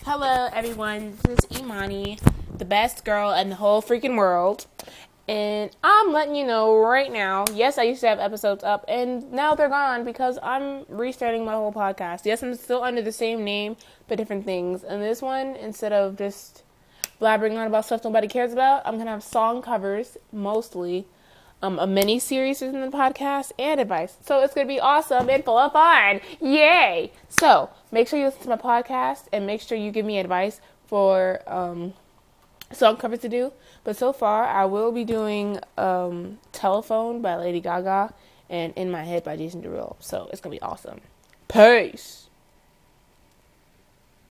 Hello, everyone. This is Imani, the best girl in the whole freaking world. And I'm letting you know right now, yes, I used to have episodes up, and now they're gone because I'm restarting my whole podcast. Yes, I'm still under the same name, but different things. And this one, instead of just blabbering on about stuff nobody cares about, I'm going to have song covers, mostly, a mini-series within the podcast, and advice. So it's going to be awesome and full of fun. Yay! So make sure you listen to my podcast, and make sure you give me advice for song covers to do. But so far, I will be doing Telephone by Lady Gaga and In My Head by Jason Derulo. So it's going to be awesome. Peace!